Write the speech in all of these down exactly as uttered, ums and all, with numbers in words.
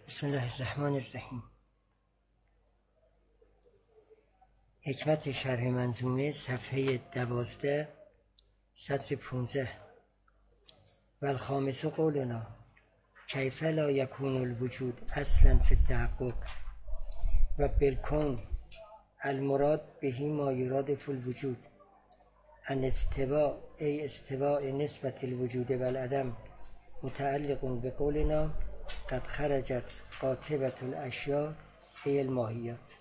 بسم الله الرحمن الرحیم. حکمت شرح منظومه صفحه دوازده سطر پونزده. و الخامس قولنا کیف لا یکون الوجود اصلا فی التحقق و بالکون المراد بهی ما یراد فی الوجود ان استواء ای استواء نسبت الوجود و العدم متعلق بقولنا قد خرجت قاطبة الاشیاء ای الماهیات.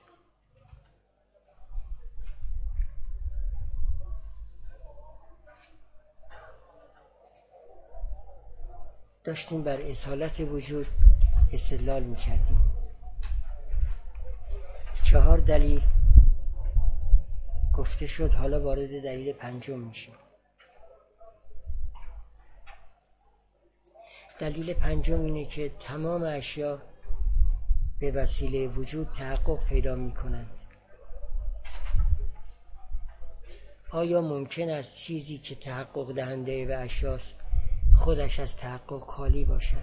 داشتیم بر اصالت وجود استدلال میکردیم. چهار دلیل گفته شد، حالا وارد دلیل پنجم میشیم. دلیل پنجم اینه که تمام اشیا به وسیله وجود تحقق پیدا میکنند. آیا ممکن است چیزی که تحقق دهنده به اشیاست خودش از تحقق خالی باشد؟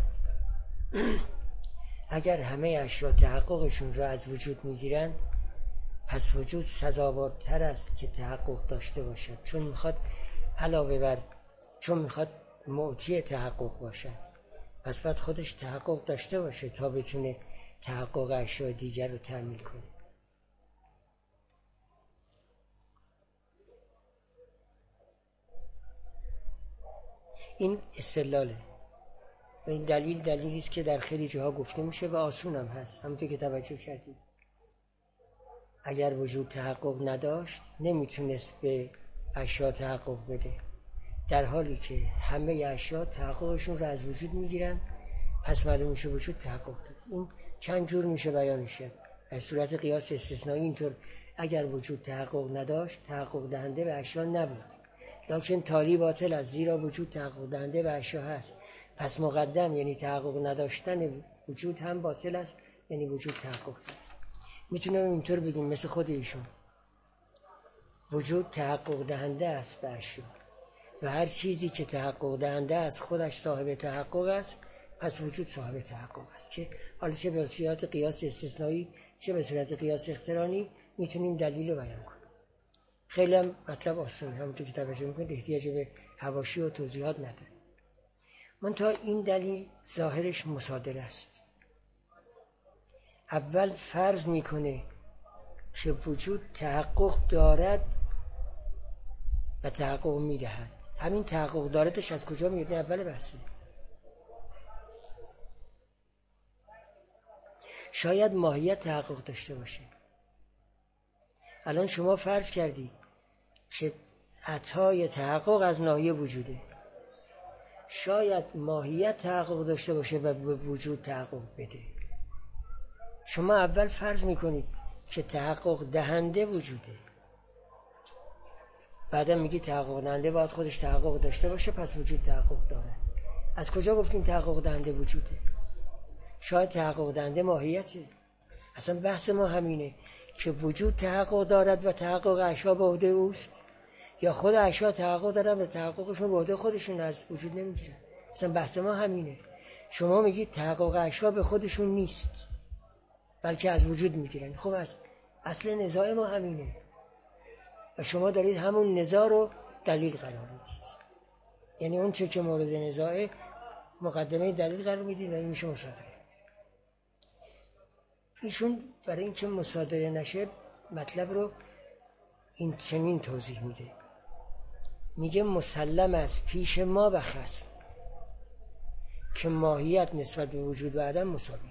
اگر همه اشیا تحققشون را از وجود میگیرند، پس وجود سزاوارتر است که تحقق داشته باشد، چون میخواد علاوه بر چون میخواد معطی تحقق باشد، پس باید خودش تحقق داشته باشه تا بتونه تحقق اشیا دیگر رو تأمین کنه. این استدلاله و این دلیل دلیلی است که در خیلی جاها گفته میشه و آسون هم هست. همونطور که توجه کردید، اگر وجود تحقق نداشت نمیتونست به اشیا تحقق بده، در حالی که همه اشیا تحققشون رو از وجود میگیرن، پس معلوم میشه وجود تحقق داد. این چند جور میشه بیان میشه. در صورت قیاس استثنایی اینطور اگر وجود تحقق نداشت تحقق دهنده به اشیا نبود، لکن تالی باطل است، زیرا وجود تحقق دهنده به اشیا هست. پس مقدم یعنی تحقق نداشتن وجود هم باطل است، یعنی وجود تحقق داره. میتونم اینطور بگیم مثل خود ایشون، وجود تحقق دهنده است به اشیا و هر چیزی که تحقق دهنده است خودش صاحب تحقق است، پس وجود صاحب تحقق است. که حالا چه به صورت قیاس استثنایی چه به صورت قیاس اقترانی میتونیم دلیل رو بیان کنیم. خیلی هم مطلب آسانه، همونطور که توجه میکنید احتیاج به حواشی و توضیحات نداره. منتها این دلیل ظاهرش مصادره است. اول فرض میکنه که وجود تحقق دارد و تحقق میدهد. همین تحقق داردش از کجا میاد؟ اول بحثه. شاید ماهیت تحقق داشته باشه. الان شما فرض کردید که عطای تحقق از ناحیه وجوده، شاید ماهیت تحقق داشته باشه و به وجود تحقق بده. شما اول فرض میکنید که تحقق دهنده وجوده، بعدا میگی تحقق دهنده باید خودش تحقق داشته باشه، پس وجود تحقق داره. از کجا گفتیم تحقق دهنده وجوده؟ شاید تحقق دهنده ماهیته. اصلا بحث ما همینه که وجود تحقق دارد و تحقق اشیا به عهده اوست، یا خود اشیا تحقق دارن و تحققشون به عهده خودشون از وجود نمیگیرن. اصلا بحث ما همینه. شما میگید تحقق اشیا به خودشون نیست بلکه از وجود میگیرن. خب از اصل نزاع ما همینه و شما دارید همون نزاع رو دلیل قرار میدید. یعنی اون چه که مورد نزاعه مقدمه دلیل قرار میدید و این میشه مصادره. ایشون برای اینکه مصادره نشه مطلب رو این چنین توضیح میده. میگه مسلم است پیش ما و خصم که ماهیت نسبت به وجود و عدم مساویه.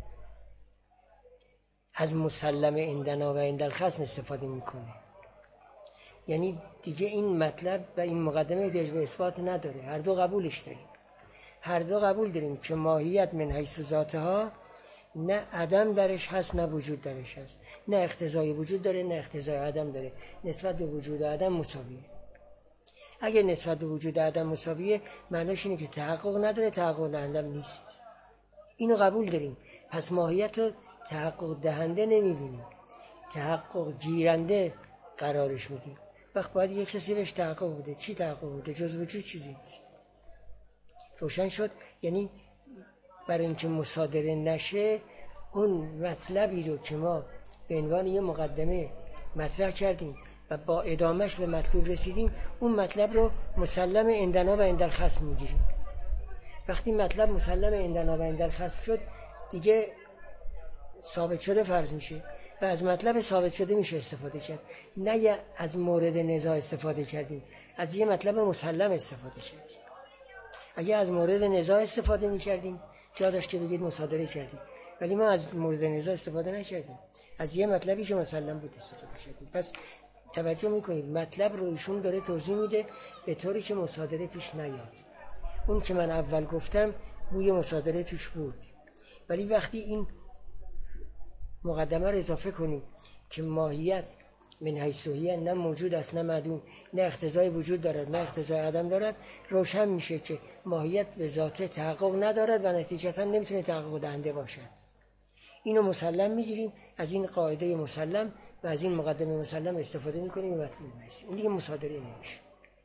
از مسلم عندنا و عند الخصم استفاده میکنه. یعنی دیگه این مطلب و این مقدمه احتیاج به اثبات نداره. هر دو قبولش داریم. هر دو قبول داریم که ماهیت من حیث ذاتها نه عدم درش هست نه وجود درش هست، نه اقتضای وجود داره نه اقتضای عدم داره، نسبت به وجود و عدم مساویه. اگه نسبت به وجود و عدم مساویه معنیش اینه که تحقق نداره، تحقق دهنده نیست. اینو قبول داریم. پس ماهیت رو تحقق دهنده نمیبینیم، تحقق گیرنده قرارش میدیم. وقت باید یک کسی بهش تحقق بوده. چی تحقق بوده؟ جز وجود چیزی نیست. روشن شد؟ یعنی برای اینکه مصادره نشه اون مطلبی رو که ما به عنوان یه مقدمه مطرح کردیم و با ادامهش به مطلوب رسیدیم، اون مطلب رو مسلم عندنا و عند الخصم میگیریم. وقتی مطلب مسلم عندنا و عند الخصم شد دیگه ثابت شده فرض میشه و از مطلب ثابت شده میشه استفاده کرد، نه از مورد نزاع استفاده کردیم، از یه مطلب مسلم استفاده کردیم. اگه از مورد نزاع استفاده میکردیم جا داشت که بگید مصادره کردیم، ولی ما از مورد نزاع استفاده نکردیم، از یه مطلبی که مسلم بود استفاده کردیم. پس توجه میکنید مطلب رو ایشون داره توضیح میده به طوری که مصادره پیش نیاد. اون که من اول گفتم بوی مصادره توش بود، ولی وقتی این مقدمه رو اضافه کنیم که ماهیت من حیث هی نه موجود است نه معدوم، نه اقتضای وجود دارد نه اقتضای عدم دارد، روشن میشه که ماهیت به ذاته تحقق ندارد و نتیجتا نمیتونه تحقق دهنده باشد. اینو مسلم میگیریم، از این قاعده مسلم و از این مقدمه مسلم استفاده میکنیم و مطلوب میرسیم. این دیگه مصادره نمیشه.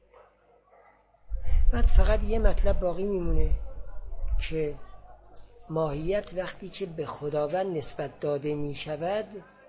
بعد فقط یه مطلب باقی میمونه که ماهیت وقتی که به خداوند نسبت داده میشود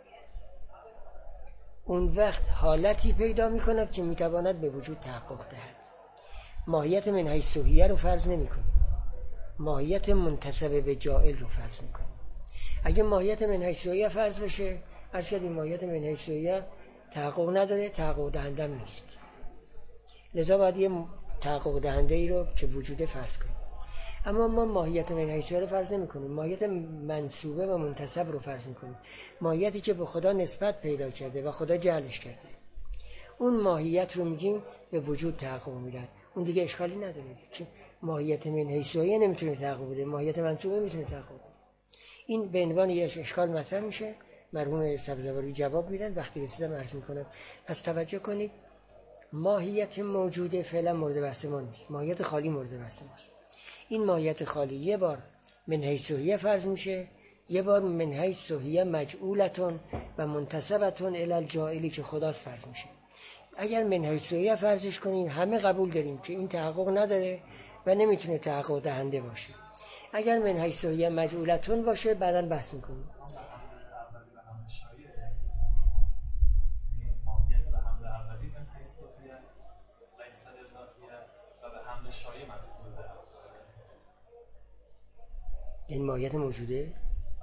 اون وقت حالتی پیدا میکند که میتواند به وجود تحقق دهد. ماهیت من حیث هی رو فرض نمیکنیم، ماهیت منتسب به جاعل رو فرض میکنیم. اگه ماهیت من حیث هی فرض بشه، عرض کردیم ماهیت من حیث هی تحقق نداره، تحقق دهنده نیست، لذا باید یه تحقق دهنده ای رو که وجوده فرض کنیم. اما ما ماهیت من حیث هی رو فرض نمی کنیم، ماهیت منسوبه و منتسب رو فرض میکنیم، ماهیتی که به خدا نسبت پیدا کرده و خدا جعلش کرده. اون ماهیت رو میگیم به وجود تحقق میدن. اون دیگه اشکالی نداره که ماهیت من حیث هی نمیتونه تحقق بده، ماهیت منسوبه میتونه تحقق بده. این به عنوان یک اشکال مطرح میشه، مرحوم سبزواری جواب میدن، وقتی رسیدم عرض میکنم. پس توجه کنید ماهیت موجوده فعلا مورد بحث ما نیست، ماهیت خالی مورد بحث ماست. این ماهیت خالی یه بار من حیث هی فرض میشه، یه بار من حیث هی مجعولتون و منتسبتون الی الجاعلی که خداست فرض میشه. اگر من حیث هی فرضش کنیم همه قبول داریم که این تحقق نداره و نمیتونه تحقق دهنده باشه. اگر من حیث هی مجعولتون باشه بعداً بحث میکنیم. این ماهیت موجوده؟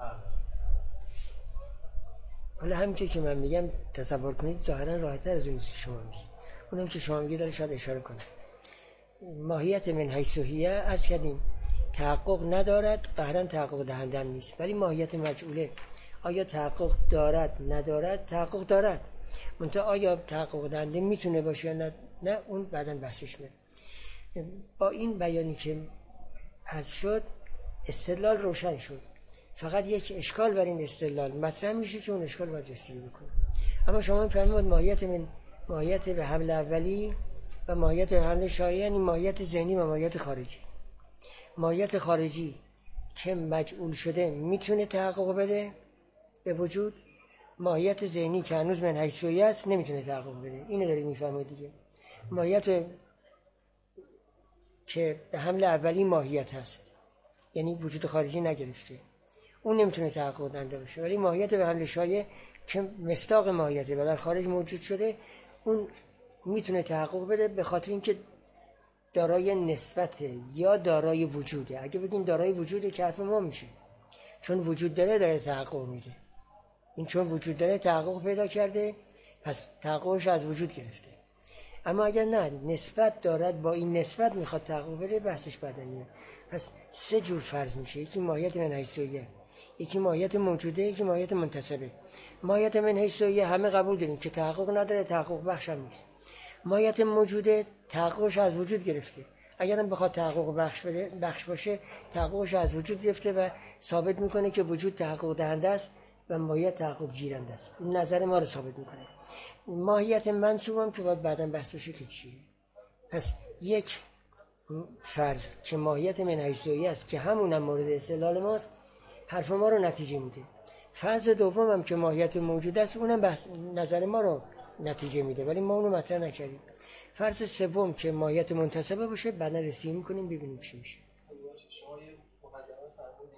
حالا همینطور که من میگم تصور کنید ظاهرا راحت‌تر از اون که شما میگید. اونم که شما میگید داره شاید اشاره کنه. ماهیت من حیث هی از کردیم تحقق ندارد، قهرن تحقق دهنده نیست. ولی ماهیت مجعوله آیا تحقق دارد ندارد؟ تحقق دارد. منتها آیا تحقق دهنده میتونه باشه یا نه؟ نه، اون بعداً بحثش میاد. با این بیانی که عرض شد استدلال روشن شد. فقط یک اشکال بر این استدلال مطرح میشه که اون اشکال باید رسیدگی بکنه. اما شما میفهمید ماهیت من ماهیت به حمل اولی و ماهیت به حمل شایع یعنی ماهیت ذهنی و ماهیت خارجی. ماهیت خارجی که مجعول شده میتونه تحقق بده به وجود، ماهیت ذهنی که هنوز من حیث هی است نمیتونه تحقق بده. اینو دارید میفهمید دیگه. ماهیت که به حمل اولی ماهیت هست یعنی وجود خارجی نگرفته، اون نمیتونه تحقق دهنده باشه. ولی ماهیت به حمل شایع که مصداق ماهیته و در خارج موجود شده اون میتونه تحقق بده، به خاطر اینکه دارای نسبته یا دارای وجوده. اگه بگیم دارای وجوده که حرف ما میشه، چون وجود داره داره تحقق میده. این چون وجود داره تحقق پیدا کرده پس تحققش از وجود گرفته. اما اگر نه نسبت دارد با این نسبت میخواد تحقق بده بحثش بدنیه. پس سه جور فرض میشه، یکی ماهیت من حیث هی، یکی ماهیت موجوده، یکی ماهیت منتسبه. ماهیت من حیث هی همه قبول داریم که تحقق نداره، تحقق بخش هم نیست. ماهیت موجوده تحققش از وجود گرفته، اگرم بخواد تحقق بخش بده بخش باشه تحققش از وجود گرفته و ثابت میکنه که وجود تحقق دهنده است و ماهیت تحقق گیرنده است. این نظر ما رو ثابت میکنه. ماهیت منسوبم که باید بعداً بحث بشه که چیه. پس یک فرض که ماهیت من حیث هی است که همونم مورد استدلال ماست حرف ما رو نتیجه میده. فرض دومم که ماهیت موجود است اونم بحث نظر ما رو نتیجه میده ولی ما اونو مطرح نکردیم. فرض سوم که ماهیت منتسبه باشه بعدا رسیدگی میکنیم ببینیم چی میشه. شما یه مقدمه فرمودید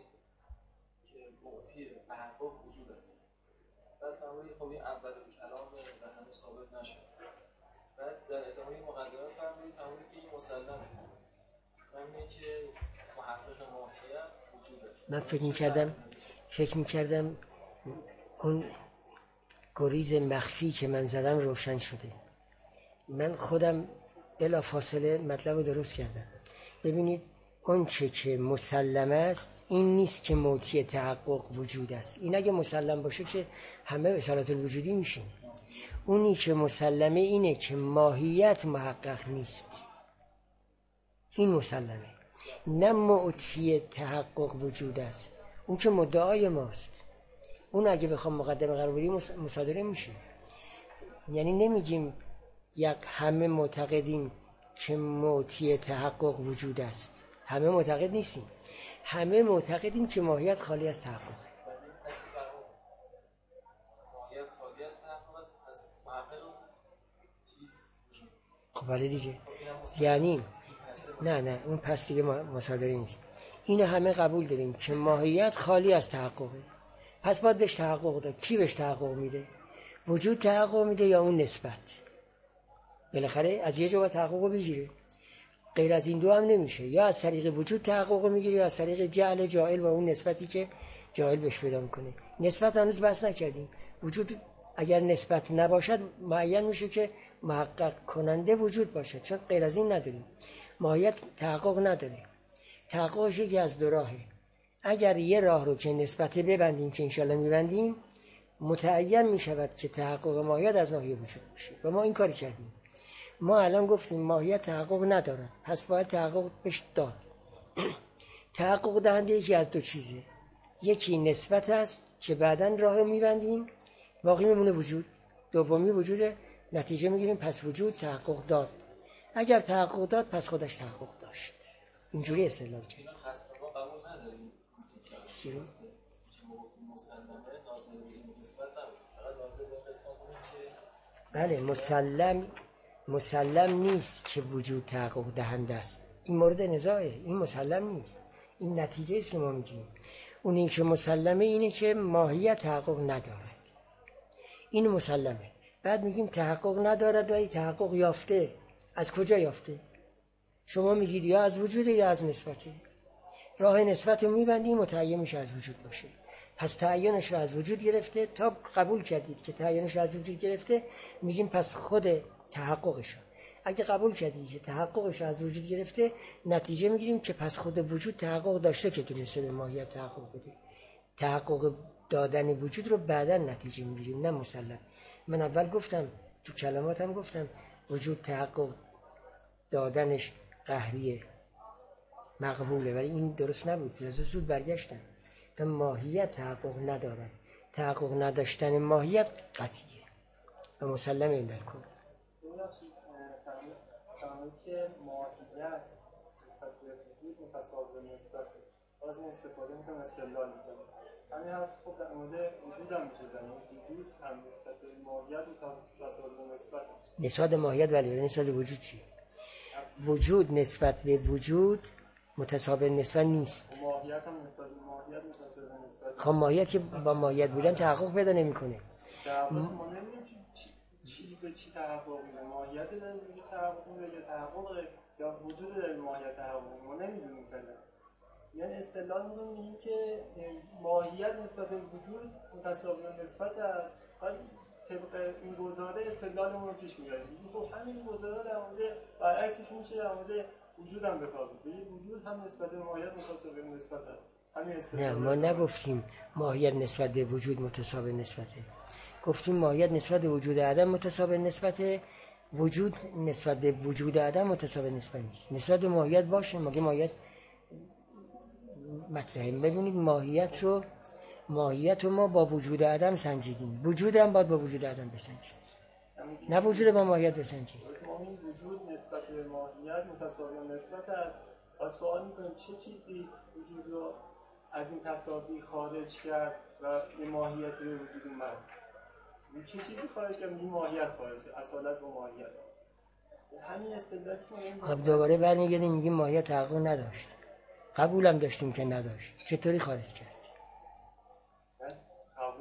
منافی تحقق وجود است. بعد فرمودید خب این اول کلام و هنوز ثابت نشد. بعد در ادامه مقدمه فرمودید فرمودید که این مسلمه. اینه که محقق ماهیت وجود است. من فکر می‌کردم فکر می‌کردم اون گریز مخفی که من زدم روشن شده. من خودم بلا فاصله مطلب رو درست کردم. ببینید اون چه که مسلم است این نیست که موتی تحقق وجود است. این اگه مسلم باشه که همه اصالت الوجودی میشیم. اونی که مسلمه اینه که ماهیت محقق نیست. این مسلمه، نه موتی تحقق وجود است. اون که مدعای ماست. اون اگه بخوام مقدمه قرار بدیم مصادره میشه. یعنی نمیگیم یک همه معتقدیم که موتی تحقق وجود است. همه معتقد نیستیم. همه معتقدیم که ماهیت خالی از تحقق. ماهیت خالی از تحقق است. پس محقق چیز وجود است. خب بله دیگه. یعنی نه نه اون پس دیگه مصادره نیست. اینو همه قبول داریم که ماهیت خالی از تحققه. پس باید بهش تحقق داد. کی بهش تحقق میده؟ وجود تحقق میده یا اون نسبت؟ بالاخره از یه جا باید تحقق بگیره. غیر از این دو هم نمیشه. یا از طریق وجود تحقق میگیره یا از طریق جعل جاهل و اون نسبتی که جاهل بهش پیدا میکنه. نسبت هنوز بحث نکردیم. وجود اگر نسبت نباشد معین میشه که محقق کننده وجود باشد، چون غیر از این نداریم. ماهیت تحقق نداره. تحققش یکی از دو راهه. اگر یه راه رو که نسبت ببندیم که انشالله میبندیم، متعین میشود که تحقق ماهیت از ناحیه وجود باشه و ما این کاری کردیم. ما الان گفتیم ماهیت تحقق نداره، پس باید تحقق بهش داد. تحقق دهنده یکی از دو چیزه. یکی نسبت است که بعداً راه میبندیم، باقی میمونه وجود. دومی وجوده، نتیجه میگیریم پس وجود تحقق داد. اگر تحقق داد پس خودش تحقق داشت. اینجوری استدلال کرد. ما قبول نداریم که مسلمه ناظر به این نسبت نبود. فقط ناظر به قسمت که بله مسلم مسلم نیست که وجود تحقق دهنده است. این مورد نزاعه. این مسلم نیست. این نتیجه است که ما میگیم. اون این که مسلمه اینه که ماهیت تحقق ندارد. این مسلمه. بعد میگیم تحقق ندارد و این تحقق یافته. از کجا یافته؟ شما میگید یا از وجود یا از نسبته. راه نسبت رو میبندیم متعین میشه از وجود باشه. پس تعینش رو از وجود گرفته. تا قبول کردید که تعینش رو از وجود گرفته، میگیم پس خود تحققش رو. اگه قبول کردید که تحققش رو از وجود گرفته، نتیجه میگیریم که پس خود وجود تحقق داشته که تونسته به ماهیت تحقق بده. تحقق دادن وجود رو بعداً نتیجه میگیریم، نه مسلم. من اول گفتم تو کلماتم گفتم وجود تحقق دادنش قهریه، مقبوله، ولی این درست نبود. زیاد زود برگشتن تا ماهیت تحقق نداره. تحقق نداشتن ماهیت قطعیه و مسلم این در کن. فهمید که ماهیت نسبت به وجود متساوی به نسبت از این استفاده میکنم استدلال میکنم. همین حرف خب در مورد وجود هم میشه زنیم. وجود هم نسبت به ماهیت متساوی به نسبت نسبت به ماهیت ولی نسبت به وجود چی؟ وجود نسبت به وجود متساوی نسبت نیست. ماهیت هم نسبت به ماهیت متساوی نسبت. خب ماهیت که با ماهیت بودن تحقق پیدا نمیکنه. در واقع ما نمیدونیم چی به چی تحقق میده. ماهیت داره وجود تحقق میده یا تحقق یا وجود داره ماهیت تحقق میده. ما نمیدونیم فعلا. یعنی استدلال می‌کنیم میگیم که ماهیت نسبت به وجود متساوی نسبت است. ولی طبق این گزاره استدلالمون رو پیش می‌بریم. خب همین گزاره در مورد برعکسش میشه در مورد وجود هم بخوابیم. ببین وجود هم نسبت به ماهیت متساوی نسبت است. همین استدلال. نه ما نگفتیم ماهیت نسبت به وجود متساوی نسبته. گفتیم ماهیت نسبت به وجود عدم متساوی نسبته. وجود نسبت به وجود عدم متساوی نسبت نیست. نسبت به ماهیت باشه. مگه ماهیت مطرحه. ببینید ماهیت رو ماهیت رو ما با وجود عدم سنجیدیم. وجود هم باید با وجود عدم بسنجیم. نه وجود با ماهیت بسنجیم. ما این وجود نسبت به ماهیت متساوی نسبت است. و سوال میکنیم چه چیزی وجود رو از این تساوی خارج کرد و به ماهیت به وجود اومد. چه چیزی خارج کرد؟ این ماهیت خارج کرد. اصالت با ماهیت است. همین استدلال که خب دوباره برمیگردیم میگیم ماهیت تحقق نداشت. قبولم داشتیم که نداشت. چطوری خارج کرد؟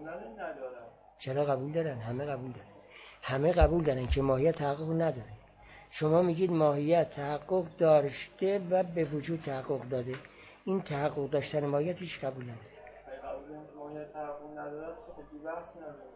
ندارن. چرا قبول دارن؟ همه قبول دارن. همه قبول دارن که ماهیت تحقق نداره. شما میگید ماهیت تحقق داشته و به وجود تحقق داده. این تحقق داشتن ماهیت هیچ قبول نداره. قبول ماهیت تحقق نداره خب بحث نداره.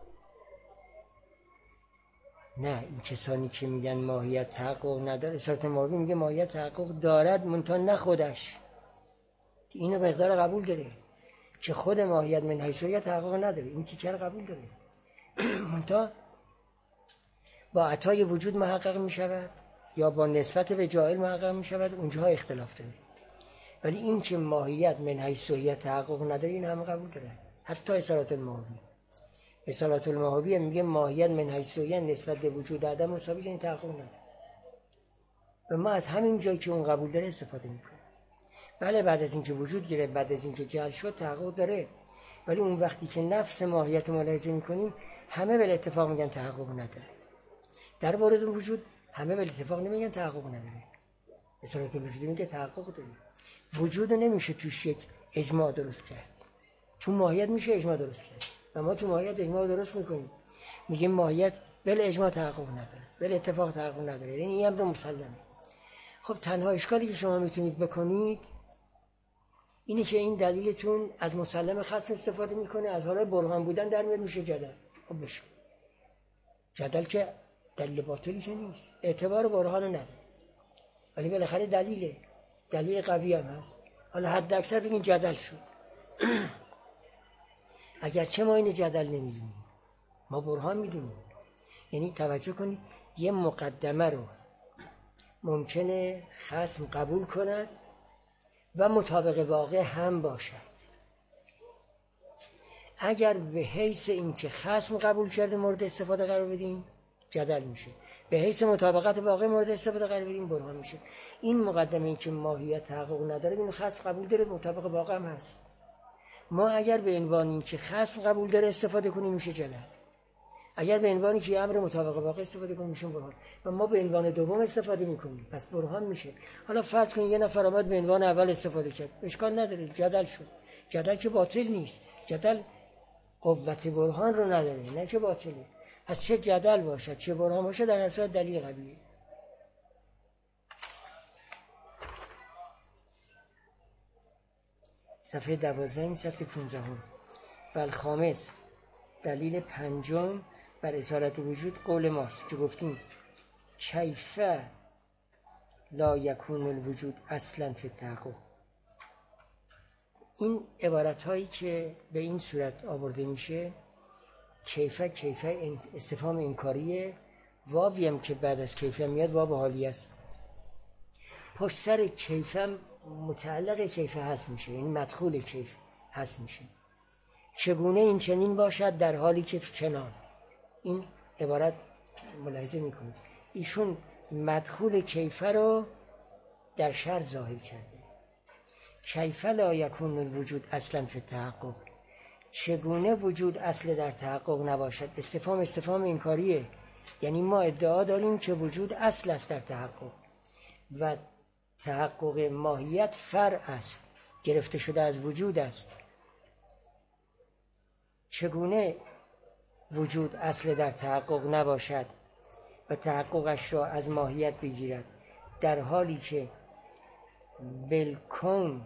نه، این کسانی که میگن ماهیت تحقق نداره، اصالت ماهی میگه ماهیت تحقق دارد منتها نه خودش. اینو به مقدار قبول داره که خود ماهیت من حیثیت تحقق نداره. این تیکه رو قبول داره. منتها با عطای وجود محقق میشود یا با نسبت به جاهل محقق میشود، اونجاها اختلاف داره. ولی این که ماهیت من حیثیت تحقق نداره این همه قبول داره. حتی اصالت الماهی اصالت الماهی میگه ماهیت من حیثیت نسبت به وجود عدم مساوی این تحقق نداره. و ما از همین جایی که اون قبول داره استفاده میکنیم. بله بعد از اینکه وجود گرفت، بعد از اینکه جعل شد تحقق داره، ولی اون وقتی که نفس ماهیت ملاحظه میکنیم همه به اتفاق میگن تحقق نداره. در مورد وجود همه به اتفاق نمیگن تحقق نداره. اصالت الوجود میگه تحقق داره. وجود نمیشه توش یک اجماع درست کرد. تو ماهیت میشه اجماع درست کرد و ما تو ماهیت اجماع درست میکنیم. میگیم ماهیت بل اجماع تحقق نداره، بل اتفاق تحقق نداره. یعنی این امر مسلمه. خب تنها اشکالی که شما میتونید بکنید اینی که این دلیلتون از مسلم خصم استفاده میکنه، از حالای برهان بودن در میاد میشه جدل. خب بشه جدل که دلیل باطلی که نیست، اعتبار برهان نداره، ولی بالاخره دلیله، دلیل قوی هم هست. حالا حد اکثر بگین جدل شد. اگرچه ما اینو جدل نمیدونیم، ما برهان میدونیم. یعنی توجه کنید یه مقدمه رو ممکنه خصم قبول کند و مطابق واقع هم باشد. اگر به حیث این که خصم قبول کرده مورد استفاده قرار بدیم جدل میشه، به حیث مطابقت واقع مورد استفاده قرار بدیم برهان میشه. این مقدمه این که ماهیت تحقق نداره، این خصم قبول داره مطابق واقع هم هست. ما اگر به عنوان این که خصم قبول داره استفاده کنیم میشه جدل، اگر به عنوانی که امر مطابق واقع استفاده کنیم میشه برهان، و ما به عنوان دوم استفاده میکنیم پس برهان میشه. حالا فرض کنید یه نفر آمد به عنوان اول استفاده کرد، اشکال نداره، جدل شد. جدل که باطل نیست، جدل قوت برهان رو نداره، نه که باطله. پس چه جدل باشد چه برهان باشه در اصل دلیل قویه. صفحه دوازده صفحه پانزده. والخامس دلیل پنجم بر اصالت وجود قول ماست که گفتیم کیف لا یکون الوجود اصلا فی التحقق. این عبارت هایی که به این صورت آورده میشه کیفه کیفه استفهام انکاریه، واوی هم که بعد از کیفه میاد واو حالی است. پشت سر کیفه متعلق کیفه هست میشه، یعنی مدخول کیف هست میشه. چگونه این چنین باشد در حالی که چنان. این عبارت ملاحظه میکنید ایشون مدخول کیفه رو در شرط ظاهر کرده. کیف لا یکون الوجود اصلا فی التحقق، چگونه وجود اصل در تحقق نباشد. استفهام استفهام انکاریه، یعنی ما ادعا داریم که وجود اصل است در تحقق و تحقق ماهیت فرع است، گرفته شده از وجود است. چگونه وجود اصل در تحقق نباشد و تحققش را از ماهیت بگیرد در حالی که بالکون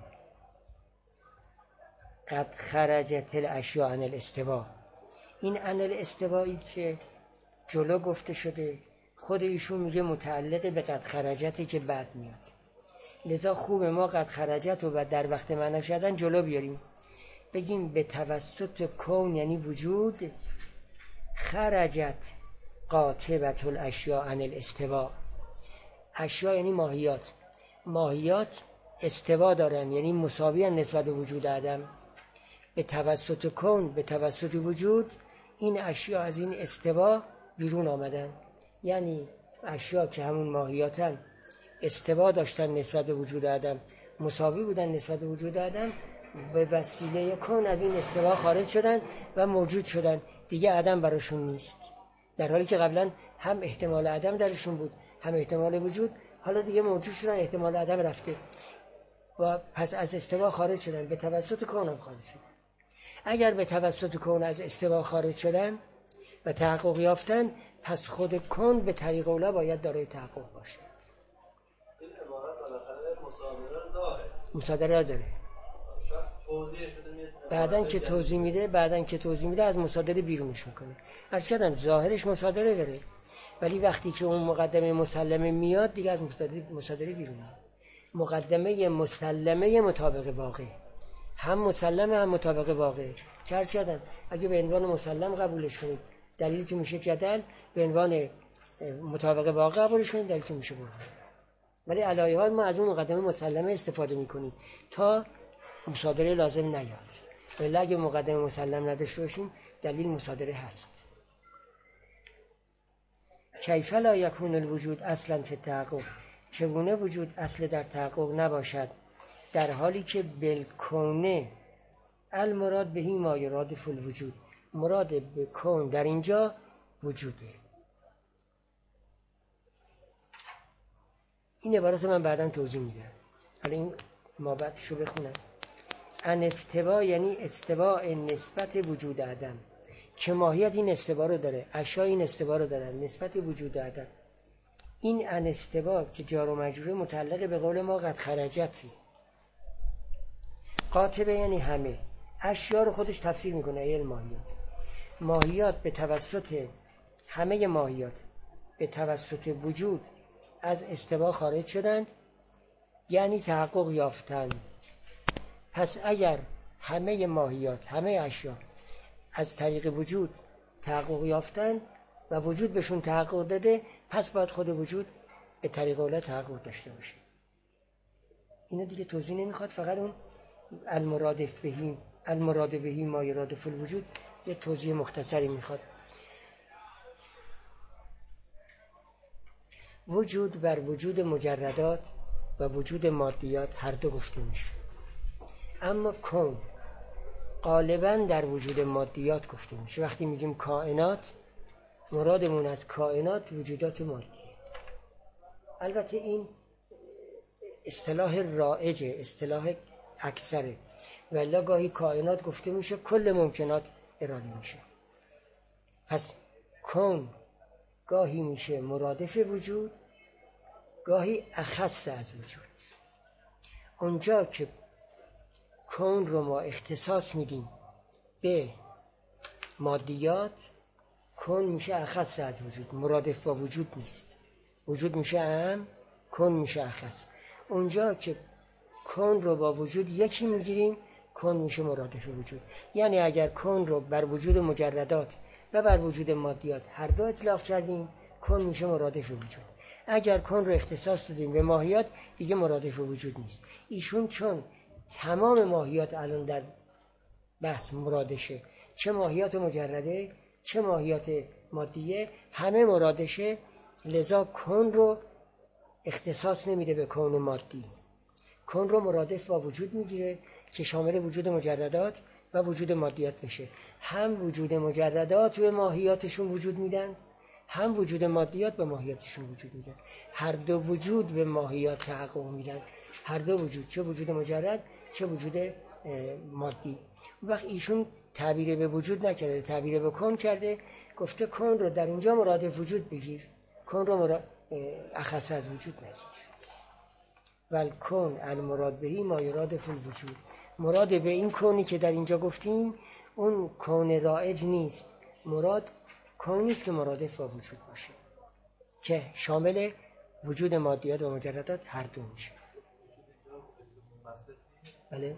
قد خرجت الاشیاء عن الاستواء. این عن الاستوایی که جلو گفته شده خود ایشون میگه متعلق به قد خرجتی که بعد میاد، لذا خوب ما قد خرجت و در وقت معنی شدن جلو بیاریم، بگیم به توسط کون یعنی وجود خرجت قاطبت الاشیاء عن الاستواء. اشیاء یعنی ماهیات، ماهیات استوا دارن یعنی مساوی نسبت به وجود عدم. به توسط کون به توسط وجود این اشیاء از این استوا بیرون آمدن، یعنی اشیاء که همون ماهیاتن استوا داشتن نسبت به وجود عدم، مساوی بودن نسبت به وجود عدم، به وسیله کون از این استوا خارج شدن و موجود شدن، دیگه عدم براشون نیست. در حالی که قبلا هم احتمال عدم درشون بود هم احتمال وجود، حالا دیگه موجود شدن، احتمال عدم رفته و پس از استوا خارج شدن، به توسط کون هم خارج شدن. اگر به توسط کون از استوا خارج شدن و تحقق یافتن، پس خود کون به طریق اولا باید دارای تحقق باشه. این عبارت بالاخره مصادره رو داره. مصادره را داره. توضیحش بده. بعدن که توضیح میده بعدن که توضیح میده از مصادره بیرونش میکنه. عرض کردم ظاهرش مصادره داره، ولی وقتی که اون مقدمه مسلمه میاد دیگه از مصادره مصادره بیرونه. مقدمه مسلمه مطابق واقع، هم مسلمه هم مطابق واقع. چه عرض کردم اگه به عنوان مسلم قبولش کنید دلیلی که میشه جدل، به عنوان مطابق واقع قبولش کنید دلیلی که میشه برهان. ولی علایه حال ما از اون مقدمه مسلمه استفاده میکنیم تا مصادره لازم نیاد. ولی اگه مقدمه مسلم نداشته باشیم دلیل مصادره هست. کیف لا یکون الوجود اصلا فی التحقق، چگونه وجود اصل در تحقق نباشد در حالی که بالکونه المراد بهی ما یراد فی الوجود، مراد به کون در اینجا وجوده. این عبارت من بعداً توضیح میدم. حالا این ما بعدشو بخونم. ان استوا یعنی استواء نسبت وجود عدم، که ماهیت این استوا رو داره، اشیا این استوا رو دارن، نسبت وجود عدم. این ان استوا که جار و مجرور متعلق به قول ما قد خرجتی، قاطبه یعنی همه، اشیا رو خودش تفسیر میکنه ای الماهیات. ماهیات به توسط همه ماهیات به توسط وجود از استوا خارج شدند، یعنی تحقق یافتند. پس اگر همه ماهیات همه اشیا از طریق وجود تحقق یافتند و وجود بهشون تحقق داده، پس باید خود وجود به طریق اولا تحقق داشته باشه. اینو دیگه توضیح نمیخواد، فقط اون المراد بهی المراد بهی ما یراد فی الوجود یه توضیح مختصری میخواد. وجود بر وجود مجردات و وجود مادیات هر دو گفته میشه، اما کون غالباً در وجود مادیات گفته میشه. وقتی میگیم کائنات، مرادمون از کائنات وجودات مادیه. البته این اصطلاح رائجه، اصطلاح اکثره، ولی گاهی کائنات گفته میشه کل ممکنات اراده میشه. پس کون گاهی میشه مرادف وجود، گاهی اخص از وجود. اونجا که کون رو ما اختصاص میدیم به مادیات، کون میشه اخص از وجود، مرادف با وجود نیست. وجود میشه اهم، کون میشه اخص. اونجا که کون رو با وجود یکی میگیریم، کون میشه مرادف وجود. یعنی اگر کون رو بر وجود مجردات و بر وجود مادیات هر دو اطلاق کردیم، کون میشه مرادف وجود. اگر کون رو اختصاص دادیم به ماهیات، دیگه مرادف وجود نیست. ایشون چون تمام ماهیات الان در بحث مرادشه، چه ماهیات مجرده چه ماهیات مادیه، همه مرادشه، لذا کون رو اختصاص نمیده به کون مادی. کون رو مرادف با وجود میگیره که شامل وجود مجردات و وجود مادیات بشه. هم وجود مجردات به ماهیاتشون وجود میدن، هم وجود مادیات به ماهیاتشون وجود میدن. هر دو وجود به ماهیات تحقق میدن، هر دو وجود، چه وجود مجرد چه وجود مادی. وقت ایشون تعبیر به وجود نکرده، تعبیر به کون کرده، گفته کون رو در اینجا مرادف وجود بگیر، کون رو مراد اخص از وجود نگیر. والکون المراد بهی ما یراد فی الوجود، مراد به این کونی که در اینجا گفتیم اون کون رائج نیست، مراد کون نیست که مرادف با وجود باشه، که شامل وجود مادیات و مجردات هر دو میشه. بله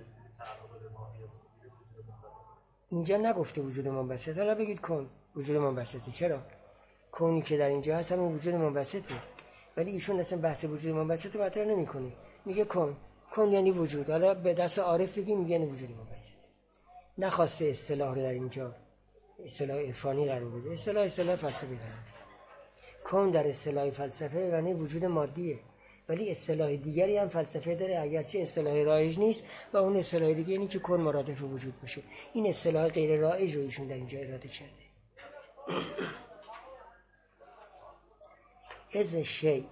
اینجا نگفته وجود منبسط، حالا بگید کن وجود منبسطه. چرا؟ کونی که در اینجا هست همون وجود منبسطه، ولی ایشون اصلا بحث وجود منبسط رو مطرح نمیکنه، میگه کن. کن یعنی وجود. حالا به دست عارف بگیم میگه یعنی وجود منبسط. نخواسته اصطلاح رو در اینجا اصطلاح عرفانی قرار بده، اصطلاح اصطلاح فلسفی قرار بده. کن در اصطلاح فلسفه یعنی وجود مادیه، ولی اصطلاح دیگری هم فلسفه داره، اگرچه اصطلاح رایج نیست، و اون اصطلاح دیگه یعنی که کن مرادف وجود باشه. این اصطلاح غیر رایج رو ایشون در اینجا اراده کرده. از شیء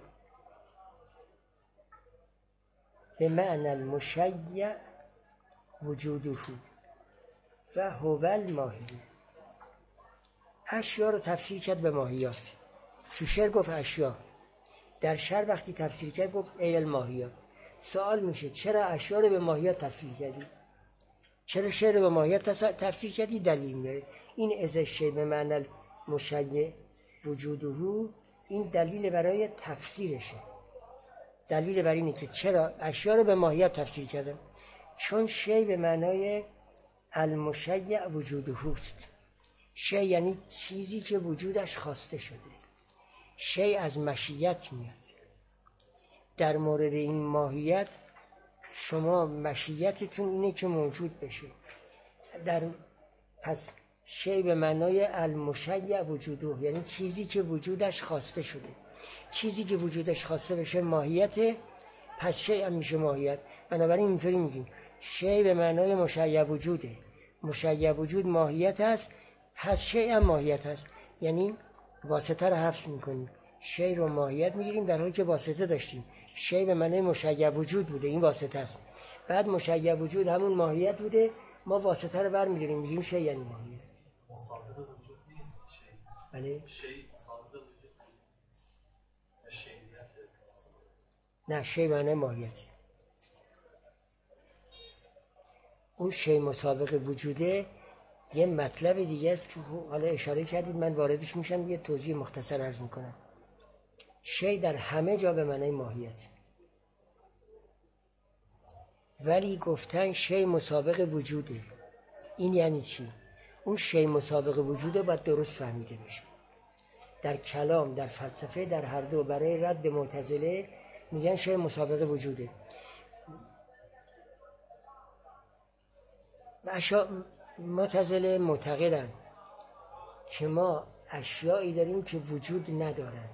به معنی المشیع وجوده، و هو الماهی. اشیا رو تفسیر کرد به ماهیات. تو شعر گفت اشیا، در شعر وقتی تفسیر کرد گفت ای الماهیات. سوال میشه چرا اشیا رو به ماهیات تفسیر کردی؟ چرا شعر رو به ماهیات تفسیر کردی؟ دلیل میاره. این از شی به معنی مشیع وجوده، این دلیل برای تفسیرشه. دلیل بر اینه که چرا اشیا رو به ماهیت تفسیر کردن، چون شی به معنای المشیع وجوده است. شی یعنی چیزی که وجودش خواسته شده. شی از مشیت میاد. در مورد این ماهیت شما مشیتتون اینه که موجود بشه. در پس شی به معنای المشیع وجوده، یعنی چیزی که وجودش خواسته شده. چیزی که وجودش خواسته بشه ماهیته، پس شی هم میشه ماهیت. بنابراین اینطوری میگیم شی به معنای مشیع وجوده. مشیع وجود ماهیت است، پس شی هم ماهیت است. یعنی واسطه رو حفظ میکنیم. شی رو ماهیت میگیریم در حالی که واسطه داشتیم. شی به معنای مشیع وجود بوده، این واسطه است. بعد مشیع وجود همون ماهیت بوده، ما واسطه رو برمی‌داریم میگیم شی یعنی ماهیت. مصادق وجود نیست شی. بله؟ شی مصادق وجود نیست. شیعیت نه، شی معنی ماهیت. اون شی مسابقه وجوده یه مطلب دیگه است که حالا اشاره کردید، من واردش میشم، یه توضیح مختصر عرض میکنم. شی در همه جا به معنی ماهیت، ولی گفتن شی مسابقه وجوده. این یعنی چی؟ اون شی مسابقه وجوده باید درست فهمیده بشه. در کلام، در فلسفه، در هر دو برای رد معتزله میگن شی مسابقه وجوده. اشیا معتزله معتقدن که ما اشیایی داریم که وجود ندارند،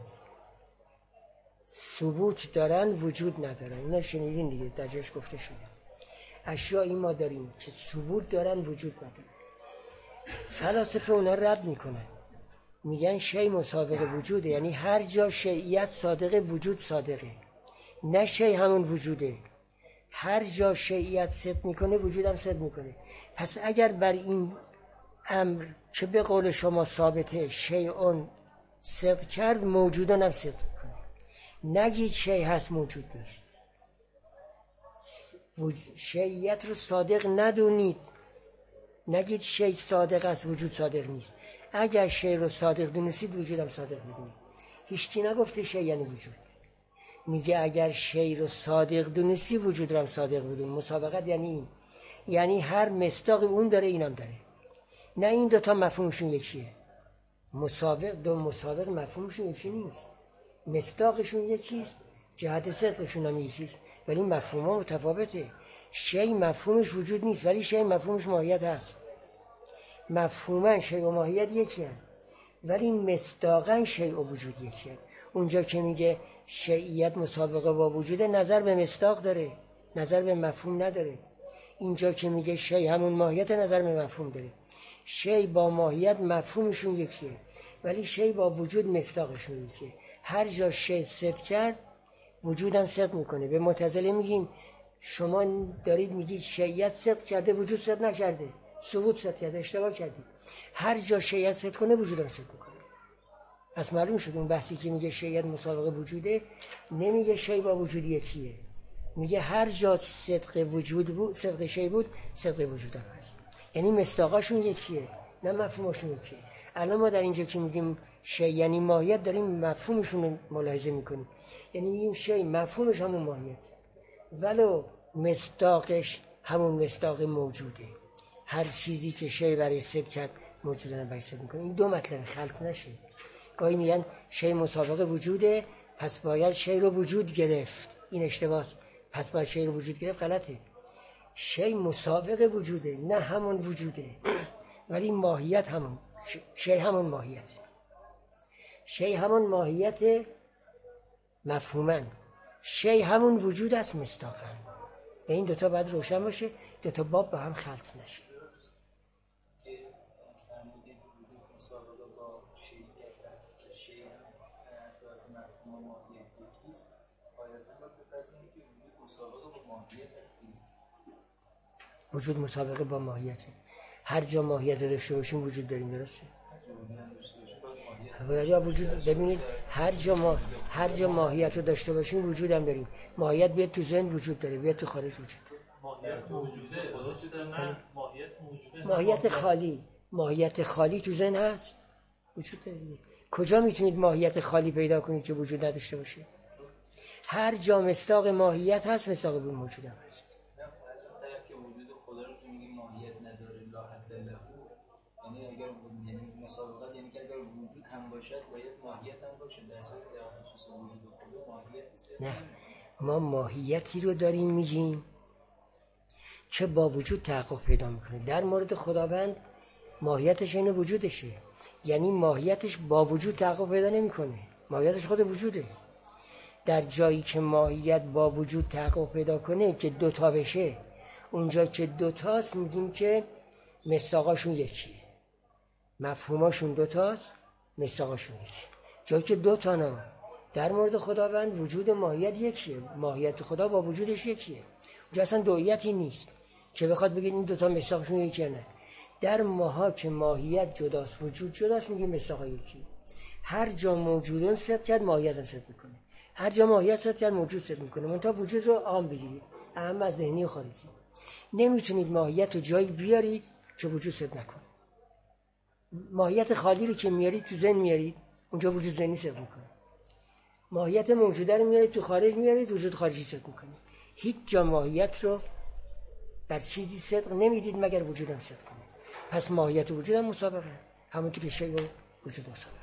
ثبوت دارند وجود ندارند. اینا شنیدین دیگه، در جاش گفته شده. اشیایی ما داریم که ثبوت دارند وجود ندارند. فلاسفه اونا رد میکنن، میگن شی مسابقه وجوده، یعنی هر جا شیعیت صادقه وجود صادقه، نه شی همون وجوده. هر جا شیعیت صدق میکنه وجود هم صدق میکنه. پس اگر بر این امر که به قول شما ثابته شیعون صدق کرد، موجودان هم صدق کنه. نگید شی هست موجود نیست. شیعیت رو صادق ندونید. نگید شی صادق است وجود صادق نیست. اگر شی رو صادق دونستید وجود هم صادق میدونید. هیچکی نگفته شی یعنی وجود. میگه اگر شی رو صادق دونستی وجود رو هم صادق بدون. مسابقت یعنی این، یعنی هر مصداق اون داره اینم داره. نه این دوتا مفهومشون یکیه. مسابق دو مسابق مفهومشون یکی نیست. مصداقشون یکیست، جهت صدقشون هم یکیست، ولی مفهوم‌ها متفاوته. شی مفهومش وجود نیست، ولی شی مفهومش ماهیت هست. مفهوما شی و ماهیت یکیه، ولی مصداقاً شی و وجود یکیه. اونجا که میگه شیعیت مسابقه با وجوده، نظر به مصداق داره، نظر به مفهوم نداره. اینجا که میگه شی همون ماهیت، نظر به مفهوم داره. شی با ماهیت مفهومشون یکیه، ولی شی با وجود مصداقشون یکیه. هر جا شی صدق کرد وجودم صدق میکنه. به معتزله میگیم شما دارید میگید شیعیت صدق کرده وجود صدق نکرده، ثبوت صدق کرده، اشتباه کردید. هر جا شیعیت صدق کنه وجودم صدق میکنه. پس معلوم شد اون بحثی که میگه شیعیت مسابقه وجوده، نمیگه شی با وجود یکیه، میگه هر جا صدق وجود بود، صدق شی بود، صدق وجود هم هست. یعنی مصداقاشون یکیه، نه مفهومشون یکیه. الان ما در اینجا که میگیم شی یعنی ماهیت، داریم مفهومشون رو ملاحظه میکنیم. یعنی میگیم شی مفهومش همون ماهیت، ولو مصداقش همون مصداق موجوده. هر چیزی که شی برای صدق کرد موجوده برای صدق میکنه. این دو مطلب خلط نشه. گاهی میگن شی مسابقه وجوده، پس باید شی رو وجود گرفت. این اشتباهه. پس باید شی رو وجود گرفت، غلطه. شی مسابقه وجوده، نه همون وجوده، ولی ماهیت همون. شی همون ماهیت، شی همون ماهیت مفهوماً. شی همون وجود است مصداقاً. به این دوتا باید روشن باشه، دوتا باب با هم خلط نشه. وجود مسابقه با ماهیته. هر جا ماهیت داشته باشیم وجود داریم، درسته؟ یا وجود ببینید هر جا ما هر جا ماهیت رو داشته باشیم وجود هم داریم. ماهیت بیاد تو ذهن وجود داره، بیاد تو خارج وجود داره. ماهیت موجوده، درسته؟ نه ماهیت موجوده. ماهیت خالی ماهیت خالی تو ذهن هست، وجود داره. کجا میتونید ماهیت خالی پیدا کنید که وجود نداشته باشه؟ هر جا مصداق ماهیت هست مصداق بود موجود هم هست. نه از اون طرف که وجود خدا رو که میگیم ماهیت نداره لا حد له، یعنی اگر یعنی مسابقات یعنی که اگر وجود هم باشد باید ماهیت هم باشه، در صورتی که در خصوص وجود خدا ماهیتی صرف نه، ما ماهیتی رو داریم میگیم که با وجود تحقق پیدا میکنه. در مورد خداوند ماهیتش اینه وجودشه، یعنی ماهیتش با وجود تحقق پیدا نمیکنه، ماهیتش خود وجوده. در جایی که ماهیت با وجود تحقق پیدا کنه که دوتا بشه، اونجا که دوتاست میگیم که مصداقاشون یکیه، مفهوماشون دوتاست، مصداقاشون یکیه. جایی که دوتا نه، در مورد خداوند وجود ماهیت یکیه، ماهیت خدا با وجودش یکیه، اونجا اصلا دویتی نیست که بخواد بگید این دوتا مصداقشون یکیه. نه، در ماها که ماهیت جداست وجود جداست میگیم مصداق یکی. هر جا موجودون صدق کرد ماهیت هم صدق میکنه، هر جا ماهیت صدق کرد موجود صدق میکنه. منتها وجود رو عام بگیرید، اهم از ذهنی و خارجی. نمیتونید ماهیت رو جایی بیارید که وجود صدق نکنه. ماهیت خالی رو که میارید تو ذهن میارید، اونجا وجود ذهنی صدق میکنه. ماهیت موجوده رو میارید تو خارج میارید، وجود خارجی صدق میکنه. هیچ جا ماهیت رو در چیزی صدق نمیدید مگر وجود هم صدق کنه. پس ماهیت و وجود هم مسابقه، همونطور که شی و وجود مسابقه.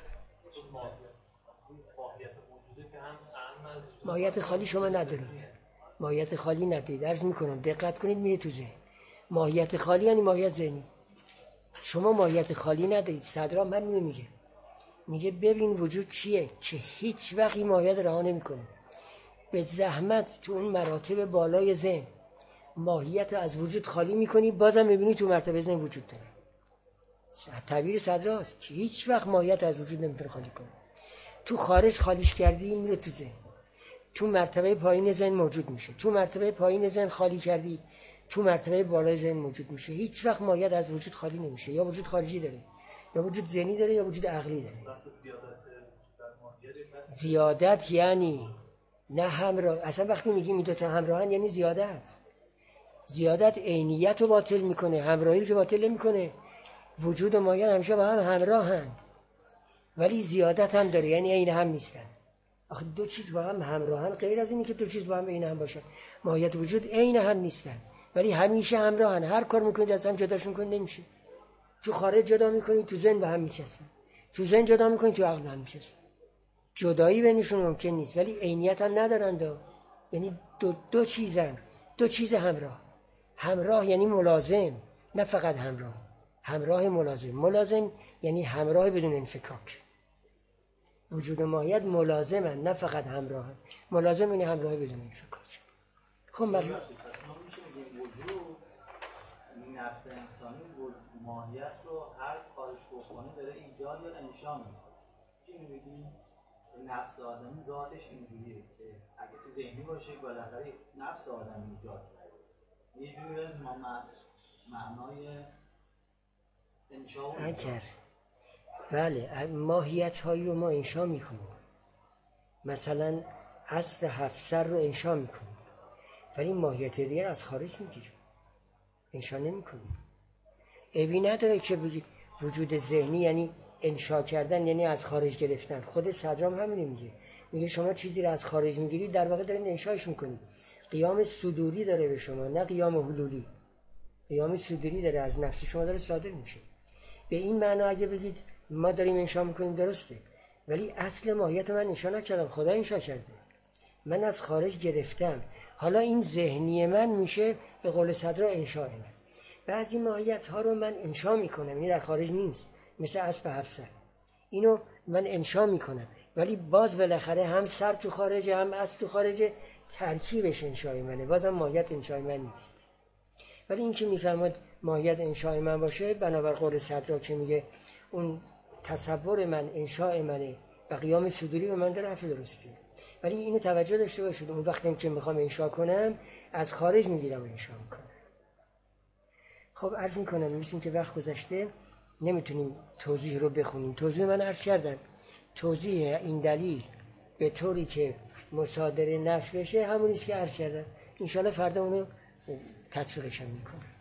ماهیت خالی شما ندارید، ماهیت خالی ندارید. عرض میکنم دقت کنید، میره تو ذهن. ماهیت خالی یعنی ماهیت ذهنی. شما ماهیت خالی ندارید. صدرام همین میگه، میگه ببین وجود چیه که هیچ وقتی ماهیت رها نمیکنه. به زحمت تو اون مراتب بالای ذهن ماهیت از وجود خالی میکنی، بازم میبینی تو مرتبه ذهن وجود داره. تعبیر صدراست که هیچ وقت ماهیت از وجود نمیتونه خالی کنه. تو خارج خالیش کردی میره تو ذهن، تو مرتبه پایین ذهن موجود میشه. تو مرتبه پایین ذهن خالی کردی، تو مرتبه بالای ذهن موجود میشه. هیچ وقت ماهیت از وجود خالی نمیشه. یا وجود خارجی داره، یا وجود ذهنی داره، یا وجود عقلی داره. زیادت یعنی نه همراه. اصلا وقتی میگیم این دو تا همراهن یعنی زیادت. زیادت عینیت رو باطل میکنه، همراهی رو باطل نمیکنه. وجود و ماهیت همیشه با هم همراهند، ولی زیادت هم داره، یعنی عین هم نیستن. آخه دو چیز با هم همراهن غیر از اینی که دو چیز با هم عین هم باشن. ماهیت وجود عین هم نیستن، ولی همیشه همراهن. هر کار میکنید از هم جداشون کنید نمیشه. تو خارج جدا میکنید، تو ذهن به هم میچسبن. تو ذهن جدا میکنید، تو عقل به هم میچسبن. جدایی بینشون ممکن نیست، ولی عینیت هم ندارن. یعنی دو دو چیزن، دو چیز همراه. همراه یعنی ملازم، نه فقط همراه. همراه ملازم. ملازم یعنی همراه بدون انفکاک. وجود و ماهیت ملازمن، نه فقط همراهن. ملازم یعنی همراه بدون انفکاک. خب مثلا وجود نفس انسانی ماهیت رو هر کارش بکنه داره ایجاد یا انشا میکنه. چی میگی؟ نفس آدمی ذاتش اینجوریه که اگه تو ذهنی باشه بالاخره نفس آدمی ایجاد کرده. یه جوری ما معنای انشا و اگر بله ماهیت هایی رو ما انشا میکنیم، مثلا اصل هفت سر رو انشا میکنیم، ولی ماهیت دیگر از خارج میگیریم، انشا نمیکنیم. عیبی نداره که بگید وجود ذهنی یعنی انشا کردن، یعنی از خارج گرفتن. خود صدرام همینه میگه، میگه شما چیزی رو از خارج میگیرید در واقع دارید انشاش میکنید. قیام صدوری داره به شما، نه قیام حلولی. قیام صدوری داره، از نفس شما داره صادر میشه. به این معنا اگه بگید ما داریم انشا میکنیم درسته، ولی اصل ماهیت من انشا نکردم، خدا انشا کرده. من از خارج گرفتم، حالا این ذهنی من میشه به قول صدرا انشاء من. بعضی ماهیت ها رو من انشا میکنم، این در خارج نیست، مثل اسب هفت سر. اینو من انشا میکنم، ولی باز بالاخره هم سر تو خارجه، هم اسب تو خارجه، ترکیبش انشای منه، بازم ماهیت انشای من نیست. ولی این که میفرماد ماهیت انشای من باشه، بنابر قول صدرا که میگه اون تصور من انشاء منه و قیام صدوری به من داره، حرف درستیه. ولی اینو توجه داشته باشید، اون وقتی که میخوام انشا کنم از خارج میگیرم انشا میکنم. خب عرض میکنم مثل که وقت گذشته نمیتونیم توضیح رو بخونیم. توضیح من عرض کردم، توضیح این دلیل به طوری که مصادره نفی بشه همونیست که عرض کردم. انشالله فردا اونو تطبیقش هم میکنم.